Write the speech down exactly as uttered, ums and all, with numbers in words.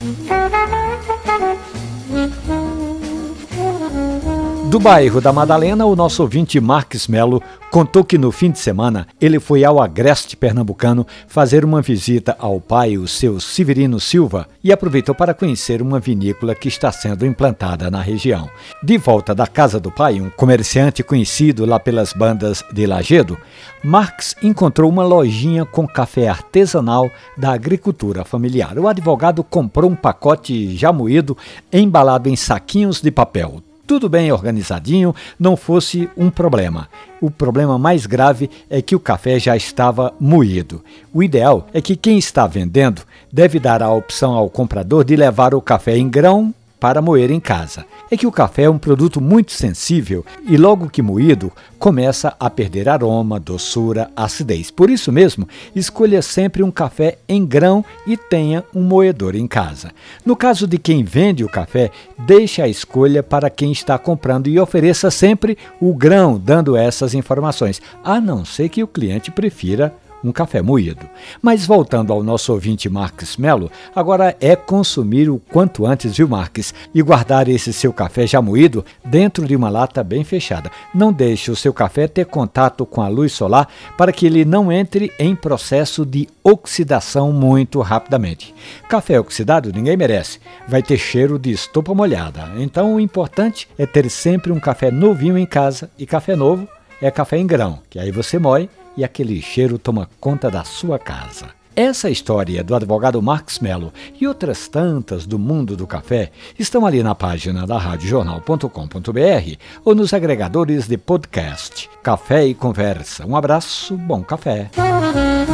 Do bairro da Madalena, o nosso ouvinte Marques Melo contou que no fim de semana ele foi ao Agreste Pernambucano fazer uma visita ao pai, o seu Severino Silva, e aproveitou para conhecer uma vinícola que está sendo implantada na região. De volta da casa do pai, um comerciante conhecido lá pelas bandas de Lagedo, Marques encontrou uma lojinha com café artesanal da agricultura familiar. O advogado comprou um pacote já moído, embalado em saquinhos de papel. Tudo bem organizadinho, não fosse um problema. O problema mais grave é que o café já estava moído. O ideal é que quem está vendendo deve dar a opção ao comprador de levar o café em grão para moer em casa. É que o café é um produto muito sensível e logo que moído começa a perder aroma, doçura, acidez. Por isso mesmo, escolha sempre um café em grão e tenha um moedor em casa. No caso de quem vende o café, deixe a escolha para quem está comprando e ofereça sempre o grão, dando essas informações, a não ser que o cliente prefira um café moído. Mas voltando ao nosso ouvinte Marques Melo, agora é consumir o quanto antes, viu, Marques? E guardar esse seu café já moído dentro de uma lata bem fechada. Não deixe o seu café ter contato com a luz solar para que ele não entre em processo de oxidação muito rapidamente. Café oxidado ninguém merece, vai ter cheiro de estopa molhada. Então o importante é ter sempre um café novinho em casa, e café novo é café em grão, que aí você moe e aquele cheiro toma conta da sua casa. Essa história do advogado Marques Melo e outras tantas do mundo do café estão ali na página da rádio jornal ponto com ponto b r ou nos agregadores de podcast. Café e Conversa. Um abraço, bom café.